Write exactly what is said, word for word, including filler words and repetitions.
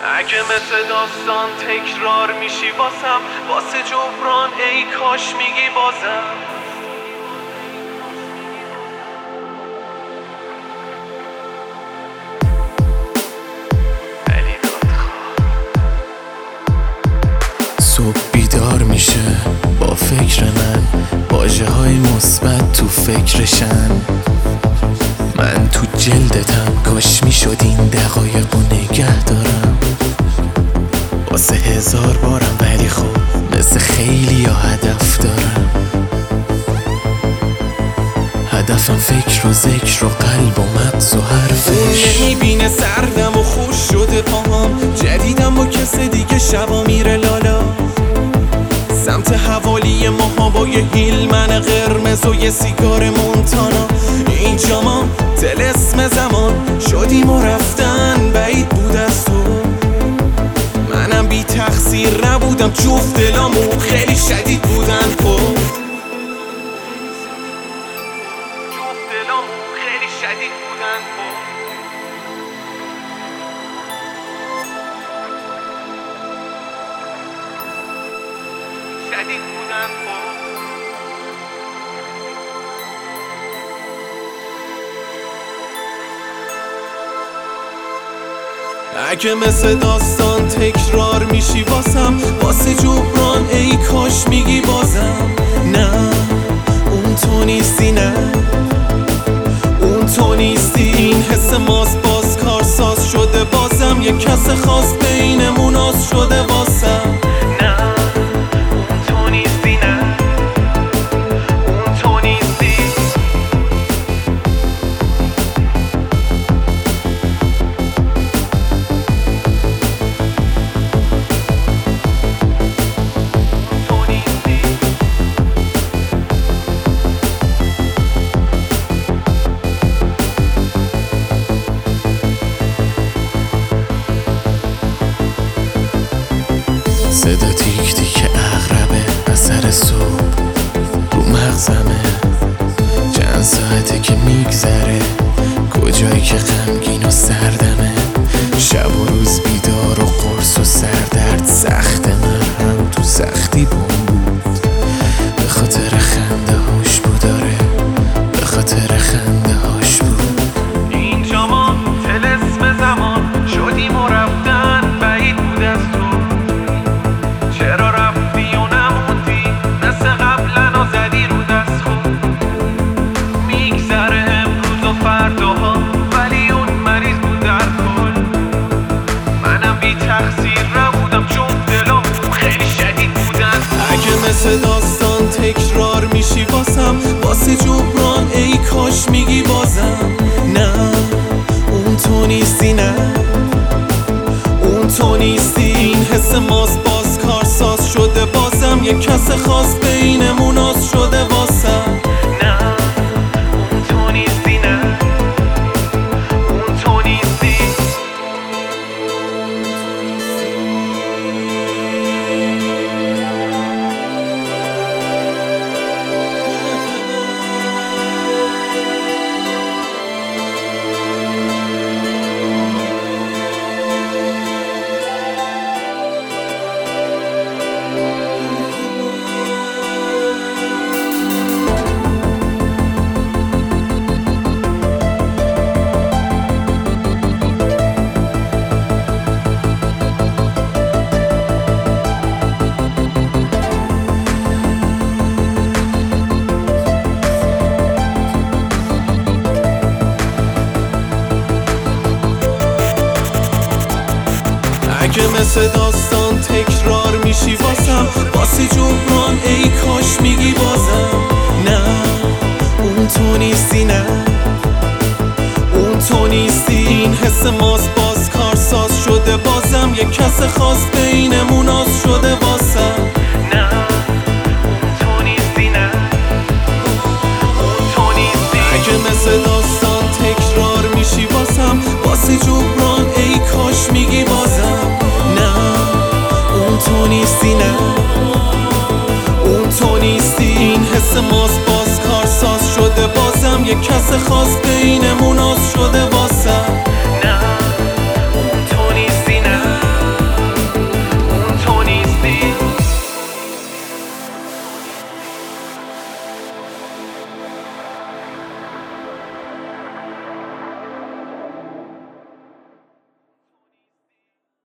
اگه مثل داستان تکرار میشی واسم، واسه جبران ای کاش میگی بازم. صبح بیدار میشه با فکر من، واژه های مثبت تو فکرشن. من تو جلدتم، کاش میشد این دقایق رو نگه دارم واسه هزار بارم، ولی خب مثل خیلی یا هدف دارم. هدفم فکر و ذکر و قلب و مغز و حرفش. نمیبینه سردم و خوش شده پاهم، جدیدم با کس دیگه شبا میره لالا. سمت حوالی ماهابای هیل، من قرمز و یه سیگار مونتانا. اینجا ما طلسم زمان شدیم و رفتن بعید بود از تو. منم بی تقصیر نبودم، جفت دلامو خیلی شدید بودن خب. جفت دلامو خیلی شدید بودن خب. شدید بودن خب. اگه مثل داستان تکرار میشی واسم، واسه جبران ای کاش میگی بازم. نه اون تو نیستی، نه اون تو نیستی. این حس ماست باز کارساز شده بازم، یه کس خاص بینمون آز شده واسم. نه اون تو نیستی، نه اون تو نیستی. صدا تیک تیک اغربه اثر صبح رو مغزمه. چند ساعته که میگذره، کجایی که غمگین و سردمه. شب و روز بیدار و قرص و سردرد سخت، من هم تو سختی بوم بود. به خاطر خنده هاش بوداره، به خاطر خنده هاش بود. اینجا ما طلسم زمان شدیم و رفتن بعید بود از تو. چرا رفتی و نموندی مثل قبلا و زدی رو دست خود. میگذره امروز و فرداها، ولی اون مریض بود در کل. منم بی تقصیر نبودم، جفت دلام خیلی شدید بودن. اگه مثل داستان تکرار میشی واسم، واسه جبران ای کاش میگی بازم. نه اون تو نیستی، نه اون تو نیستی. این حس ماست باز کارساز شده بازم، یه کس خاص بینمون آز شده واسم. نه اون تو نیستی، نه اون تو نیستی. اگه مثل داستان تکرار میشی واسم، واسه جبران ای کاش میگی بازم. نه اون تو نیستی، نه اون تو نیستی. این حس ماست باز کارساز شده بازم، یه کس خاص بینمون آز شده واسم. نه اون تو نیستی، نه اون تو نیستی. اگه مثل داستان تکرار میشی واسم، واسه جبران ای کاش میگی بازم. نه اون تو نیستی، نه اون تو نیستی. این حس ماست باز کارساز شده بازم، یه کس خاص بینمون آز شده واسم.